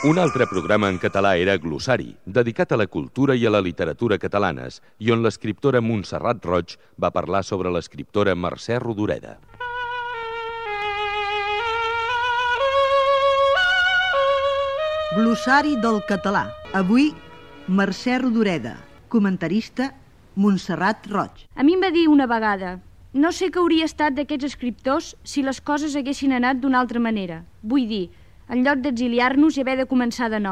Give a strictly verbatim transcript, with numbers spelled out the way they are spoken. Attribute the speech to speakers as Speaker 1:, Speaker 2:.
Speaker 1: Un altre programa en català era Glossari, dedicat a la cultura i a la literatura catalanes, i on l'escriptora Montserrat Roig va parlar sobre l'escriptora Mercè Rodoreda.
Speaker 2: Glossari del català. Avui, Mercè Rodoreda, comentarista, Montserrat Roig.
Speaker 3: A mi em va dir una vegada: no sé què hauria estat d'aquests escriptors si les coses haguessin anat d'una altra manera. Vull dir, en lloc d'exiliar-nos i haver de començar de nou.